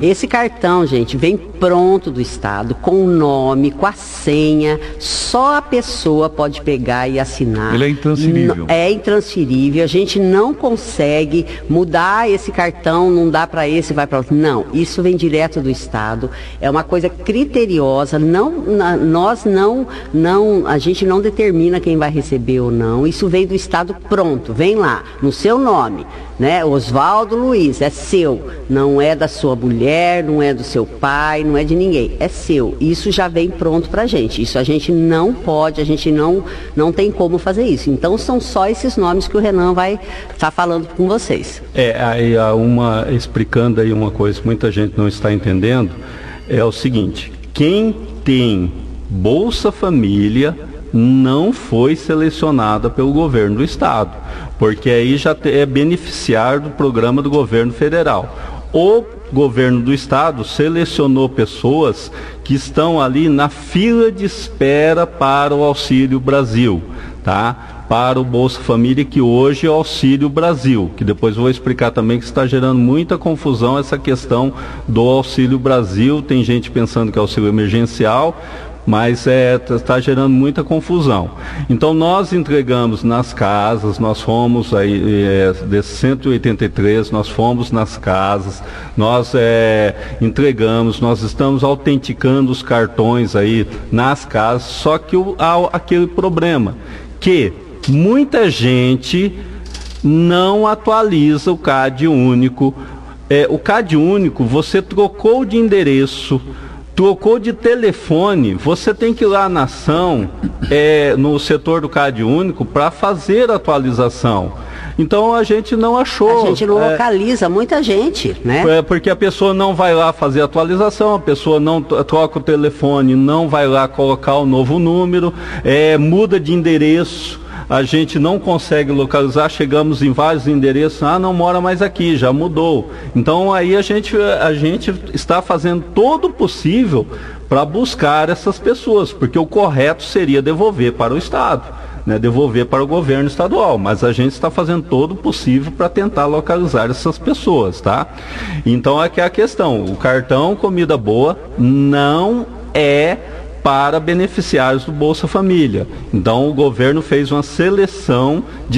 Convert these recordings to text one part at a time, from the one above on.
Esse cartão, gente, vem pronto do Estado, com o nome, com a senha, só a pessoa pode pegar e assinar. Ele é intransferível. É intransferível, a gente não consegue mudar esse cartão, não dá para esse, vai para outro. Não, isso vem direto do Estado, é uma coisa criteriosa, a gente não determina quem vai receber ou não, isso vem do Estado pronto, vem lá, no seu nome, né? Oswaldo Luiz, é seu, não é da sua mulher, não é do seu pai, não é de ninguém, é seu, isso já vem pronto pra gente, isso a gente não pode, a gente não tem como fazer isso, então são só esses nomes que o Renan vai estar falando com vocês. Aí explicando aí uma coisa que muita gente não está entendendo, é o seguinte, quem tem Bolsa Família não foi selecionada pelo governo do estado, porque aí já é beneficiário do programa do governo federal. O governo do estado selecionou pessoas que estão ali na fila de espera para o Auxílio Brasil, tá? Para o Bolsa Família, que hoje é o Auxílio Brasil, que depois eu vou explicar também que está gerando muita confusão essa questão do Auxílio Brasil, tem gente pensando que é auxílio emergencial, mas está gerando muita confusão. Então nós entregamos nas casas, nós fomos aí, desses 183, nós fomos nas casas, nós entregamos, nós estamos autenticando os cartões aí nas casas, só que há aquele problema, que muita gente não atualiza o CAD único. O CAD único, você trocou de endereço, trocou de telefone, você tem que ir lá na ação, no setor do CAD único, para fazer a atualização. Então a gente não achou. A gente não localiza muita gente, né? Porque a pessoa não vai lá fazer a atualização, a pessoa não troca o telefone, não vai lá colocar o novo número, muda de endereço. A gente não consegue localizar, chegamos em vários endereços, não mora mais aqui, já mudou. Então aí a gente está fazendo todo o possível para buscar essas pessoas, porque o correto seria devolver para o Estado, né, devolver para o governo estadual, mas a gente está fazendo todo o possível para tentar localizar essas pessoas, tá? Então aqui é a questão, o cartão Comida Boa não é para beneficiários do Bolsa Família. Então o governo fez uma seleção de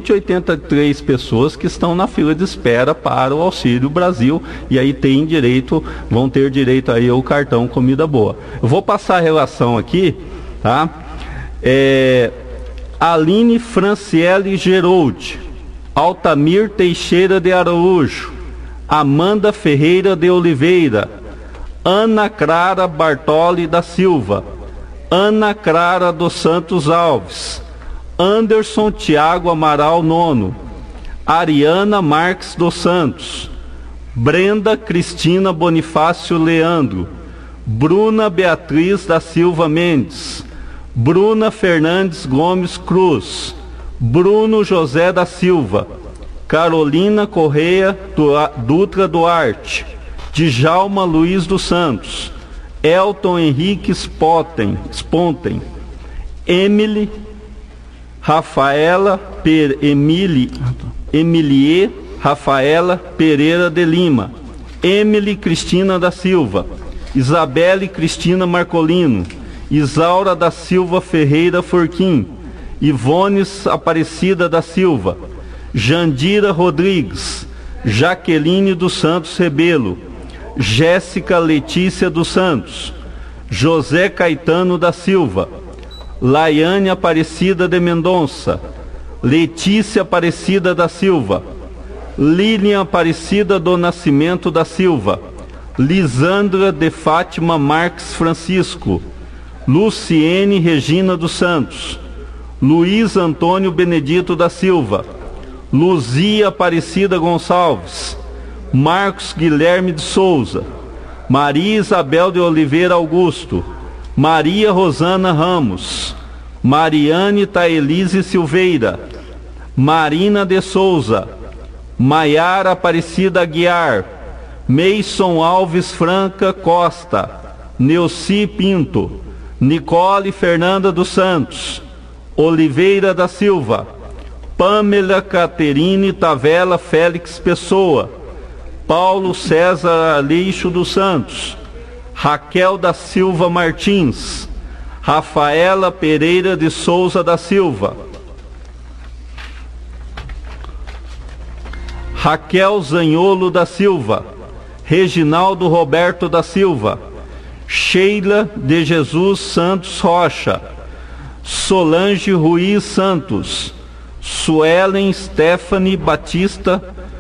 183 pessoas que estão na fila de espera para o Auxílio Brasil e aí vão ter direito aí ao cartão Comida Boa. Eu vou passar a relação aqui, tá? Aline Franciele Geroldi, Altamir Teixeira de Araújo, Amanda Ferreira de Oliveira, Ana Clara Bartoli da Silva, Ana Clara dos Santos Alves, Anderson Tiago Amaral Nono, Ariana Marques dos Santos, Brenda Cristina Bonifácio Leandro, Bruna Beatriz da Silva Mendes, Bruna Fernandes Gomes Cruz, Bruno José da Silva, Carolina Correia Dutra Duarte, Djalma Luiz dos Santos, Elton Henrique Sponten, Emilie Rafaela Pereira de Lima, Emily Cristina da Silva, Isabelle Cristina Marcolino, Isaura da Silva Ferreira Forquim, Ivones Aparecida da Silva, Jandira Rodrigues, Jaqueline dos Santos Rebelo, Jéssica Letícia dos Santos, José Caetano da Silva, Laiane Aparecida de Mendonça, Letícia Aparecida da Silva, Lilian Aparecida do Nascimento da Silva, Lisandra de Fátima Marques Francisco, Luciene Regina dos Santos, Luiz Antônio Benedito da Silva, Luzia Aparecida Gonçalves, Marcos Guilherme de Souza, Maria Isabel de Oliveira Augusto, Maria Rosana Ramos, Mariane Taelise Silveira, Marina de Souza, Maiara Aparecida Aguiar, Meison Alves Franca Costa, Neuci Pinto, Nicole Fernanda dos Santos, Oliveira da Silva, Pamela Caterine Tavela Félix Pessoa, Paulo César Aleixo dos Santos, Raquel da Silva Martins, Rafaela Pereira de Souza da Silva, Raquel Zanholo da Silva, Reginaldo Roberto da Silva, Sheila de Jesus Santos Rocha, Solange Ruiz Santos, Suelen Stephanie Batista,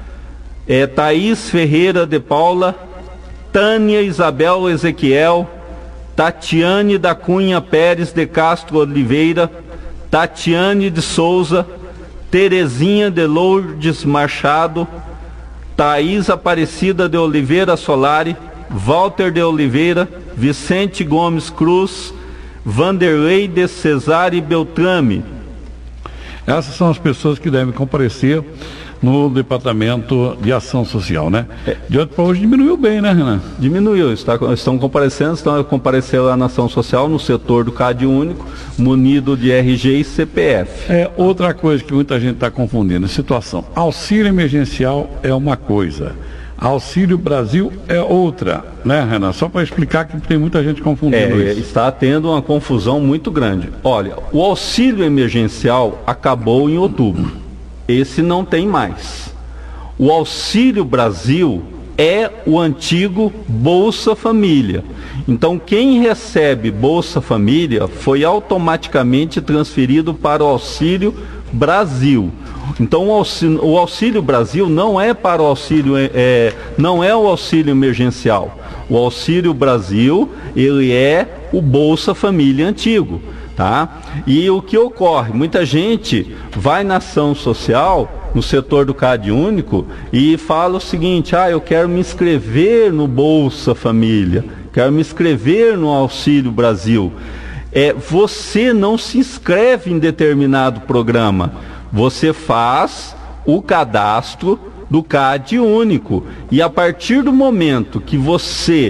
Thaís Ferreira de Paula, Tânia Isabel Ezequiel, Tatiane da Cunha Pérez de Castro Oliveira, Tatiane de Souza, Terezinha de Lourdes Machado, Thaís Aparecida de Oliveira Solari, Walter de Oliveira, Vicente Gomes Cruz, Vanderlei de Cesare Beltrame. Essas são as pessoas que devem comparecer no Departamento de Ação Social, né? De ontem para hoje diminuiu bem, né, Renan? Diminuiu, estão comparecendo lá na Ação Social, no setor do CAD único, munido de RG e CPF. Outra coisa que muita gente está confundindo, a situação. Auxílio emergencial é uma coisa, Auxílio Brasil é outra, né, Renan? Só para explicar que tem muita gente confundindo isso. Está tendo uma confusão muito grande. Olha, o auxílio emergencial acabou em outubro. Esse não tem mais. O Auxílio Brasil é o antigo Bolsa Família. Então, quem recebe Bolsa Família foi automaticamente transferido para o Auxílio Brasil. Então, o Auxílio Brasil não é para o auxílio, não é o auxílio emergencial. O Auxílio Brasil, ele é o Bolsa Família antigo. Tá? E o que ocorre? Muita gente vai na ação social, no setor do CAD único, e fala o seguinte: eu quero me inscrever no Bolsa Família, quero me inscrever no Auxílio Brasil. Você não se inscreve em determinado programa, você faz o cadastro do CAD único, e a partir do momento que você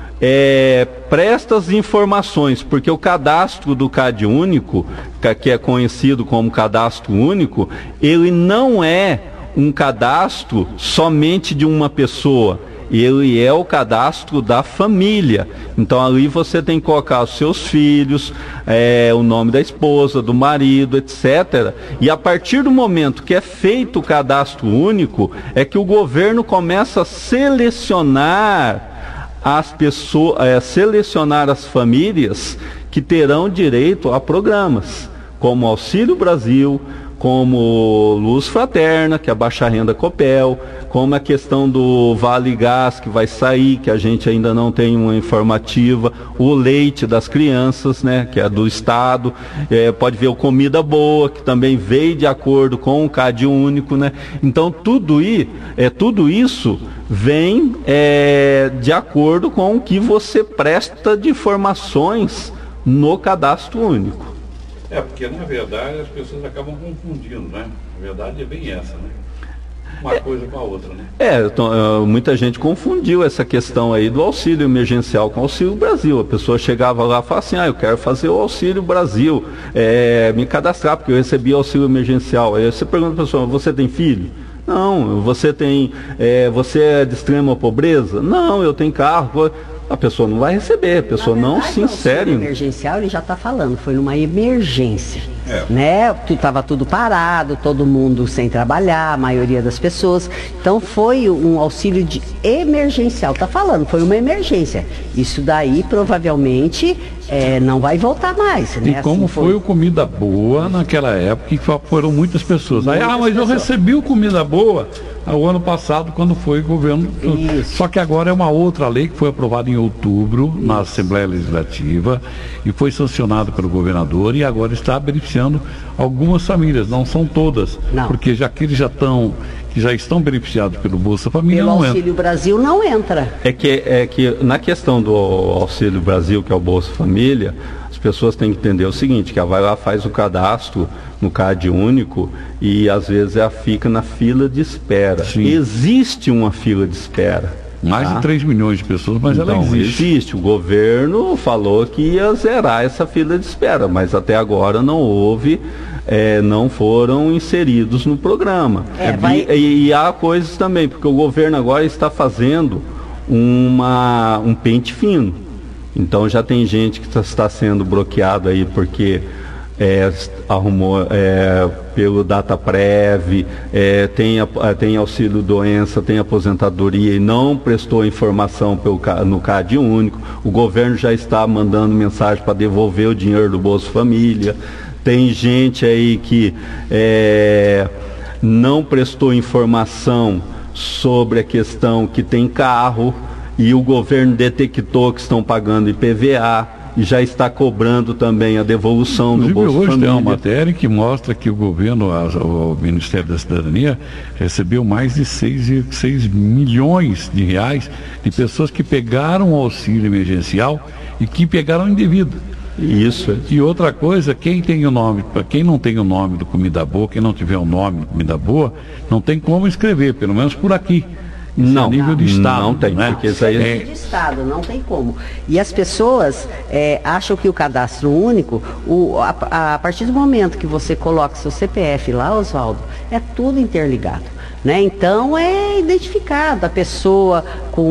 presta as informações, porque o cadastro do CAD único, que é conhecido como cadastro único, ele não é um cadastro somente de uma pessoa, ele é o cadastro da família. Então ali você tem que colocar os seus filhos, o nome da esposa, do marido, etc. E a partir do momento que é feito o cadastro único, é que o governo começa a selecionar as pessoas, selecionar as famílias que terão direito a programas, como Auxílio Brasil, como Luz Fraterna, que é a baixa renda Copel, como a questão do Vale Gás, que vai sair, que a gente ainda não tem uma informativa, o leite das crianças, né, que é do Estado, pode ver o Comida Boa, que também veio de acordo com o CAD único, né? Então tudo isso vem de acordo com o que você presta de informações no cadastro único. Porque na verdade as pessoas acabam confundindo, né? A verdade é bem essa, né? Uma coisa com a outra, né? Então, muita gente confundiu essa questão aí do auxílio emergencial com o Auxílio Brasil. A pessoa chegava lá e falava assim: eu quero fazer o Auxílio Brasil, me cadastrar, porque eu recebi auxílio emergencial. Aí você pergunta para a pessoa: você tem filho? Não. Você você é de extrema pobreza? Não, eu tenho carro. A pessoa não vai receber, a pessoa não se insere. O emergencial, ele já está falando, foi numa emergência, né? Estava tudo parado, todo mundo sem trabalhar, a maioria das pessoas. Então foi um auxílio de emergencial, está falando, foi uma emergência. Isso daí provavelmente não vai voltar mais, né? E como assim foi o Comida Boa naquela época, que foram muitas pessoas. Mas eu recebi o Comida Boa o ano passado, quando foi o governo. Isso. Só que agora é uma outra lei que foi aprovada em outubro na Assembleia Legislativa e foi sancionada pelo governador, e agora está beneficiando algumas famílias, não são todas, porque aqueles que já estão beneficiados pelo Bolsa Família não entra. Pelo Auxílio Brasil não entra. É que na questão do Auxílio Brasil, que é o Bolsa Família, as pessoas têm que entender o seguinte: que ela vai lá, faz o cadastro no CAD único e às vezes fica na fila de espera. Sim. Existe uma fila de espera. Mais de 3 milhões de pessoas, mas ela existe. O governo falou que ia zerar essa fila de espera, mas até agora não houve não foram inseridos no programa. E há coisas também, porque o governo agora está fazendo um pente fino. Então já tem gente que está sendo bloqueado aí porque arrumou pelo Dataprev, tem auxílio doença, tem aposentadoria e não prestou informação no CAD único. O governo já está mandando mensagem para devolver o dinheiro do Bolsa Família. Tem gente aí que não prestou informação sobre a questão que tem carro e o governo detectou que estão pagando IPVA e já está cobrando também a devolução do Bolsa Família. Hoje tem uma matéria que mostra que o governo, o Ministério da Cidadania, recebeu mais de 6 milhões de reais de pessoas que pegaram o auxílio emergencial e que pegaram indevido. Isso. E outra coisa, quem tem o nome, para quem não tem o nome do Comida Boa, quem não tiver o nome do Comida Boa, não tem como escrever, pelo menos por aqui. Não, a nível de Estado. Não tem, né? Porque isso aí de Estado, não tem como. E as pessoas acham que o cadastro único, a partir do momento que você coloca seu CPF lá, Oswaldo, é tudo interligado. Né? Então é identificado a pessoa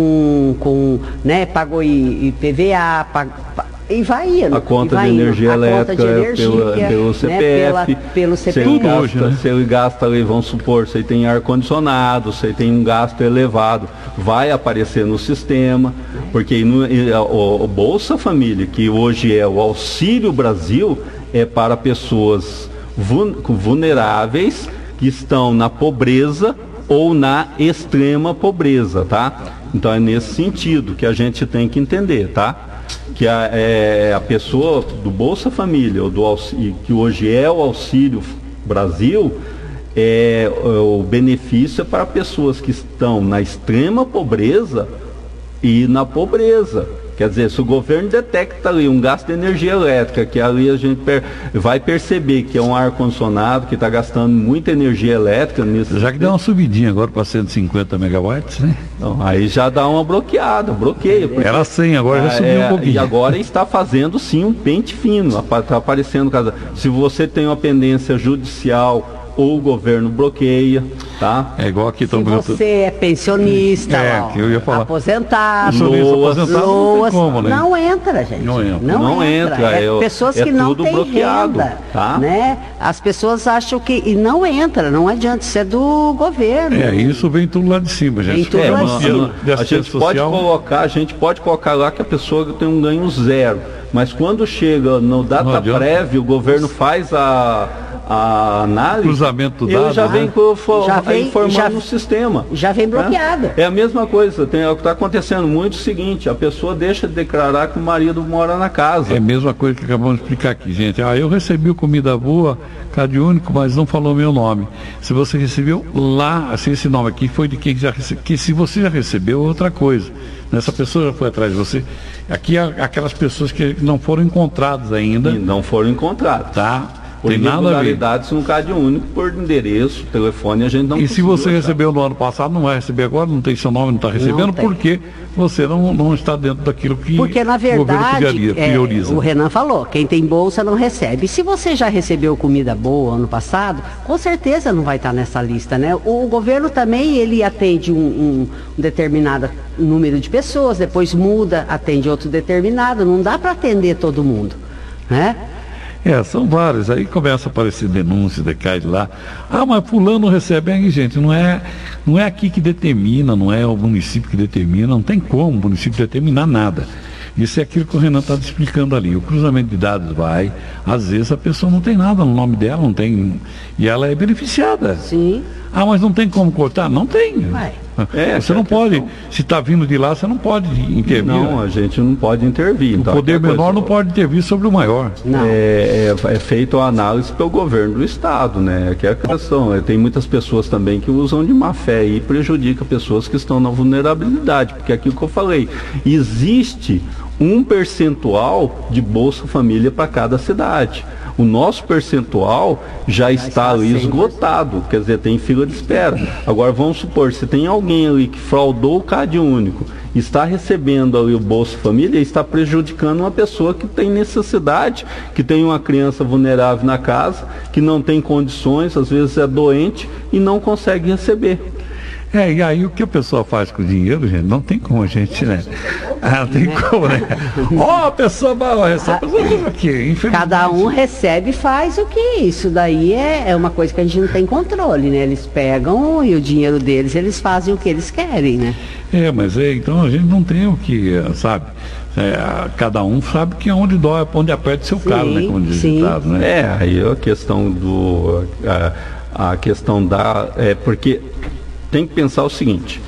pagou IPVA, e vai indo. A conta de energia elétrica pelo CPF. Pelo CPF. Se ele gasta ali, vamos supor, se ele tem ar-condicionado, se ele tem um gasto elevado, vai aparecer no sistema, porque o Bolsa Família, que hoje é o Auxílio Brasil, é para pessoas vulneráveis que estão na pobreza ou na extrema pobreza, tá? Então é nesse sentido que a gente tem que entender, tá? Que a pessoa do Bolsa Família, ou que hoje é o Auxílio Brasil, o benefício é para pessoas que estão na extrema pobreza e na pobreza. Quer dizer, se o governo detecta ali um gasto de energia elétrica, que ali a gente vai perceber que é um ar-condicionado que está gastando muita energia elétrica. Já que deu uma subidinha agora para 150 megawatts, né? Não, aí já dá uma bloqueia. Era 100, agora já subiu um pouquinho. E agora está fazendo sim um pente fino, está aparecendo. Se você tem uma pendência judicial, ou o governo bloqueia, tá? É igual aqui Se você é pensionista, que eu ia falar. aposentado, não entra, gente. Não entra. Pessoas que não têm renda, tá? Né? As pessoas acham que e não entra, não adianta, isso é do governo. Isso vem tudo lá de cima, gente. Vem tudo lá de cima. A gente pode colocar lá que a pessoa tem um ganho zero, mas quando chega no Dataprev, o governo faz a análise, cruzamento do dado, ele já vem informando no sistema. Já vem bloqueada. É a mesma coisa, o que está acontecendo muito é o seguinte, a pessoa deixa de declarar que o marido mora na casa. É a mesma coisa que acabamos de explicar aqui, gente. Eu recebi o Comida Boa, CAD único, mas não falou meu nome. Se você recebeu lá, assim, esse nome aqui foi de quem já recebeu, que se você já recebeu, é outra coisa. Essa pessoa já foi atrás de você. Aqui aquelas pessoas que não foram encontradas ainda. E não foram encontradas. Tá? Por irregularidades no CAD único, por endereço, telefone, a gente não. E se você recebeu no ano passado, não vai receber agora, não tem seu nome, não está recebendo, porque você não está dentro daquilo que porque, na verdade, o governo prioriza. O Renan falou, quem tem bolsa não recebe. Se você já recebeu Comida Boa ano passado, com certeza não vai estar nessa lista, né? O governo também, ele atende um determinado número de pessoas, depois muda, atende outro determinado, não dá para atender todo mundo, né? São vários. Aí começa a aparecer denúncias, decai de lá. Mas fulano recebe. Gente, não é aqui que determina, não é o município que determina, não tem como o município determinar nada. Isso é aquilo que o Renan está explicando ali. O cruzamento de dados vai, às vezes a pessoa não tem nada no nome dela, não tem, e ela é beneficiada. Sim. Mas não tem como cortar? Não tem. Vai. Você não pode, se está vindo de lá, você não pode intervir. Não, a gente não pode intervir. O poder menor não pode intervir sobre o maior. Não. É feito a análise pelo governo do estado, né? Que é a questão. Tem muitas pessoas também que usam de má fé e prejudica pessoas que estão na vulnerabilidade, porque é aquilo que eu falei, existe um percentual de Bolsa Família para cada cidade. O nosso percentual já está ali esgotado, quer dizer, tem fila de espera. Agora vamos supor, se tem alguém ali que fraudou o CAD único está recebendo ali o Bolsa Família e está prejudicando uma pessoa que tem necessidade, que tem uma criança vulnerável na casa, que não tem condições, às vezes é doente e não consegue receber. E aí o que a pessoa faz com o dinheiro, gente, não tem como a gente, né? Não tem como, né? A pessoa vai receber o quê? Cada um recebe e faz o que? Isso daí é uma coisa que a gente não tem controle, né? Eles pegam e o dinheiro deles, eles fazem o que eles querem, né? Mas então a gente não tem o que, sabe? Cada um sabe que onde dói, onde aperta o seu calo, né? Como diz o ditado, né? Aí a questão do... a questão da... porque... tem que pensar o seguinte,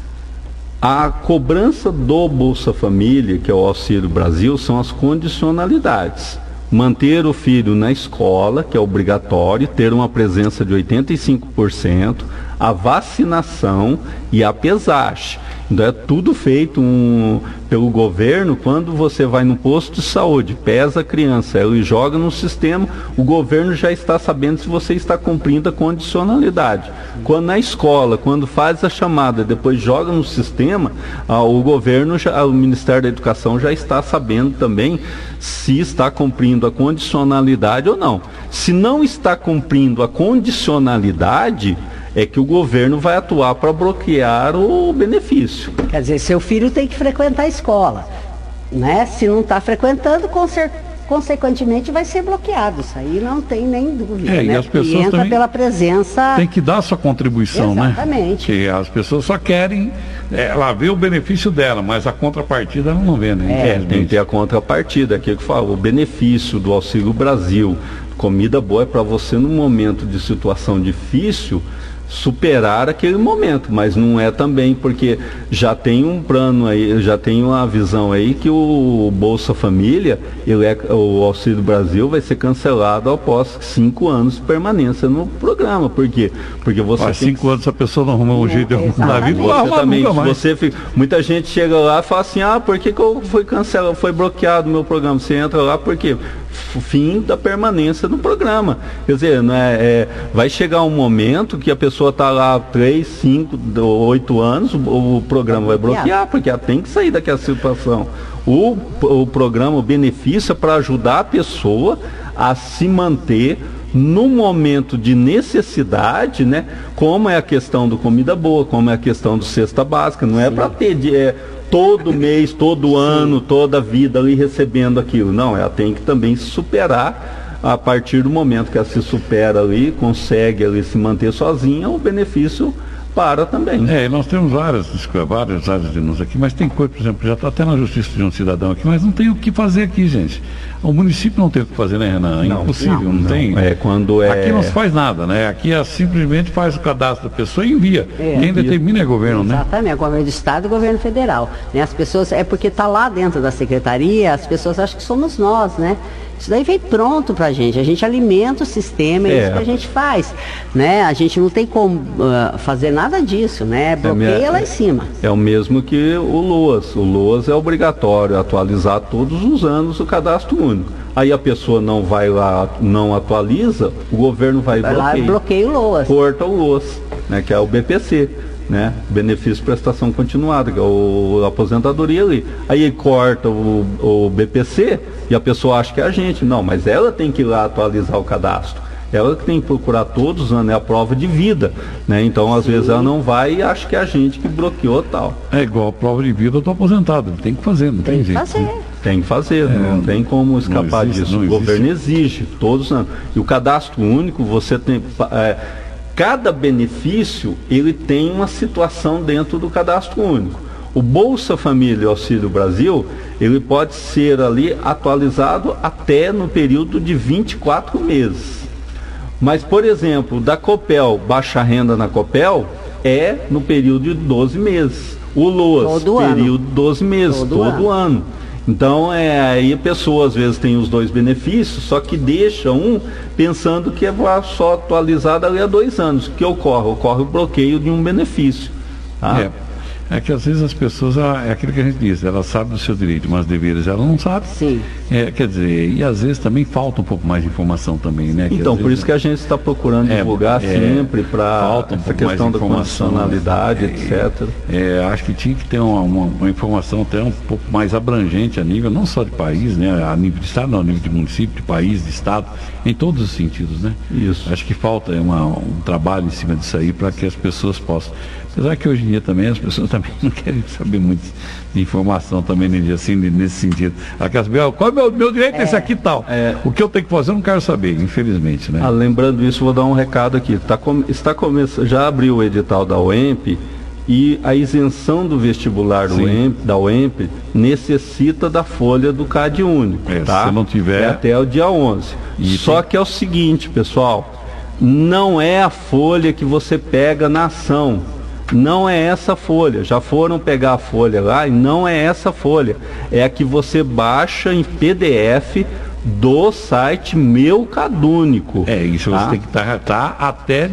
a cobrança do Bolsa Família, que é o Auxílio Brasil, são as condicionalidades. Manter o filho na escola, que é obrigatório, ter uma presença de 85%, a vacinação e a pesagem. Então é tudo feito pelo governo. Quando você vai no posto de saúde, pesa a criança, ele joga no sistema, o governo já está sabendo se você está cumprindo a condicionalidade. Quando na escola, quando faz a chamada, depois joga no sistema, o governo, o Ministério da Educação já está sabendo também se está cumprindo a condicionalidade ou não. Se não está cumprindo a condicionalidade, é que o governo vai atuar para bloquear o benefício. Quer dizer, seu filho tem que frequentar a escola, né? Se não está frequentando, consequentemente vai ser bloqueado. Isso aí não tem nem dúvida, né? E as pessoas entra pela presença... Tem que dar a sua contribuição, exatamente, né? Que as pessoas só querem, ela vê o benefício dela, mas a contrapartida ela não vê, né? Tem que ter a contrapartida, aquilo que fala, o benefício do Auxílio Brasil, comida boa é para você num momento de situação difícil, superar aquele momento, mas não é também, porque já tem um plano aí, já tem uma visão aí que o Bolsa Família, o Auxílio Brasil vai ser cancelado após 5 anos de permanência no programa. Por quê? Porque você tem 5 anos a pessoa não arruma um jeito de arrumar a vida. Muita gente chega lá e fala assim, por que foi cancelado, foi bloqueado o meu programa? Você entra lá, por quê? Fim da permanência no programa. Quer dizer, vai chegar um momento que a pessoa está lá 3, 5, 8 anos, o programa vai bloquear, porque ela tem que sair daquela situação. O programa, o benefício é para ajudar a pessoa a se manter no momento de necessidade, né? Como é a questão do comida boa, como é a questão do cesta básica, não é para ter todo mês, todo ano, toda a vida ali recebendo aquilo. Não, ela tem que também se superar. A partir do momento que ela se supera ali, consegue ali se manter sozinha, o benefício para também. Nós temos várias denúncias aqui, mas tem coisa, por exemplo, já está até na justiça de um cidadão aqui, mas não tem o que fazer aqui, gente. O município não tem o que fazer, né, Renan? É impossível, não tem. Aqui não se faz nada, né? Aqui simplesmente faz o cadastro da pessoa e envia. Quem determina é o governo, né? Exatamente, é o governo do Estado e o governo federal. Né? As pessoas, porque está lá dentro da secretaria, as pessoas acham que somos nós, né? Isso daí vem pronto pra gente, a gente alimenta o sistema, é isso que a gente faz, né? A gente não tem como fazer nada disso, né? Bloqueia lá em cima. É o mesmo que o LOAS é obrigatório atualizar todos os anos o cadastro único. Aí a pessoa não vai lá, não atualiza, o governo vai bloqueia o LOAS. Corta o LOAS, né? Que é o BPC. Né? Benefício de prestação continuada, que é a aposentadoria ali. Aí ele corta o BPC e a pessoa acha que é a gente. Não, mas ela tem que ir lá atualizar o cadastro. Ela que tem que procurar todos os anos, é a prova de vida. Né? Então, às vezes, ela não vai e acha que é a gente que bloqueou tal. É igual a prova de vida do aposentado. Ele tem que fazer, não tem jeito. Tem que fazer, não tem como escapar disso. O governo exige todos os anos. E o cadastro único, você tem... cada benefício, ele tem uma situação dentro do cadastro único. O Bolsa Família e Auxílio Brasil, ele pode ser ali atualizado até no período de 24 meses. Mas, por exemplo, da Copel, baixa renda na Copel, é no período de 12 meses. O LOAS, período de 12 meses, todo ano. Então, aí a pessoa às vezes tem os dois benefícios, só que deixa um pensando que é só atualizado ali há 2 anos. O que ocorre? Ocorre o bloqueio de um benefício. Tá? É que às vezes as pessoas, é aquilo que a gente diz, ela sabe do seu direito, mas deveres ela não sabe. Sim. Quer dizer, e às vezes também falta um pouco mais de informação também, né? Então, por isso que a gente está procurando divulgar sempre para essa questão da condicionalidade, etc. Acho que tinha que ter uma informação até um pouco mais abrangente a nível, não só de país, né? A nível de estado, não, a nível de município, de país, de estado, em todos os sentidos, né? Isso. Acho que falta um trabalho em cima disso aí para que as pessoas possam. Apesar que hoje em dia também as pessoas também não querem saber muito de informação também, assim, nesse sentido. Aquelas, qual é o meu direito esse aqui e tal? O que eu tenho que fazer eu não quero saber, infelizmente, né? Lembrando isso, vou dar um recado aqui. Está começando, já abriu o edital da UEMP e a isenção do vestibular da UEMP necessita da folha do CAD único, tá? Se não tiver... até o dia 11. Só que é o seguinte, pessoal, não é a folha que você pega na ação. Não é essa folha, já foram pegar a folha lá e não é essa folha, é a que você baixa em PDF do site Meu Cadúnico. Isso você tem que estar até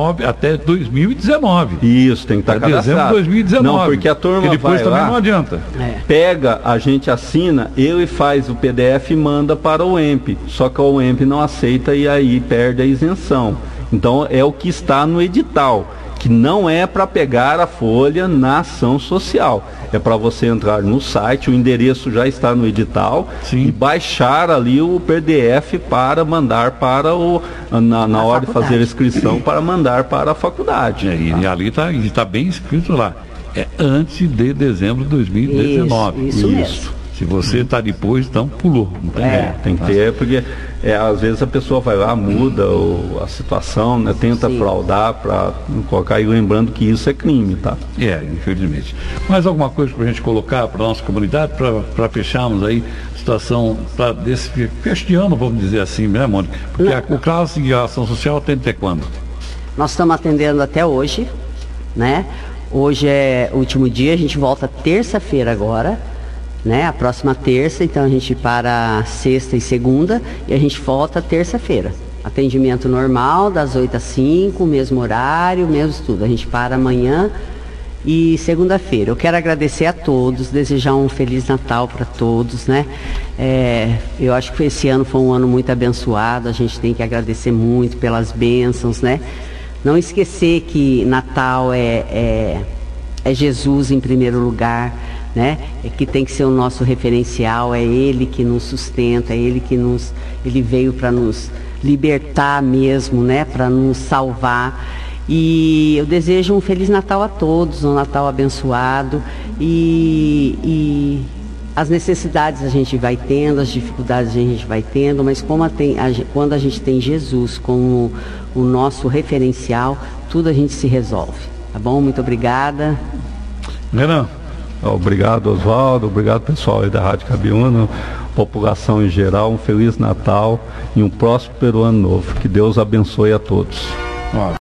2019. Isso, tem que estar cadastrado. Dezembro de 2019. Não, porque a turma porque depois vai também lá, não adianta. Pega, a gente assina, ele faz o PDF e manda para o UEMP, só que o UEMP não aceita e aí perde a isenção. Então é o que está no edital, que não é para pegar a folha na ação social. É para você entrar no site, o endereço já está no edital, e baixar ali o PDF para mandar para na hora de fazer a inscrição, para mandar para a faculdade. E ali está bem escrito lá. É antes de dezembro de 2019. Isso mesmo. Se você está depois, então pulou. Não tem tem que ter, porque às vezes a pessoa vai lá, muda a situação, né, tenta fraudar para colocar, e lembrando que isso é crime, tá? Infelizmente. Mais alguma coisa para a gente colocar para a nossa comunidade, para fecharmos aí a situação desse fecho de ano, vamos dizer assim, né, Mônica? Porque o caso de ação social atende até quando? Nós estamos atendendo até hoje, né? Hoje é o último dia, a gente volta terça-feira agora, né? A próxima terça, então a gente para sexta e segunda e a gente volta terça-feira. Atendimento normal, das 8 às 5, mesmo horário, mesmo tudo. A gente para amanhã e segunda-feira. Eu quero agradecer a todos, desejar um Feliz Natal para todos, né? Eu acho que esse ano foi um ano muito abençoado, a gente tem que agradecer muito pelas bênçãos, né? Não esquecer que Natal é Jesus em primeiro lugar, né? Que tem que ser o nosso referencial, é Ele que nos sustenta, é Ele que Ele veio para nos libertar mesmo, né? Para nos salvar. E eu desejo um Feliz Natal a todos, um Natal abençoado e as necessidades a gente vai tendo, as dificuldades a gente vai tendo, mas quando a gente tem Jesus como o nosso referencial, tudo a gente se resolve, tá bom? Muito obrigada. Renan. Obrigado, Oswaldo, obrigado pessoal aí da Rádio Cabiúna, população em geral, um Feliz Natal e um próspero ano novo. Que Deus abençoe a todos.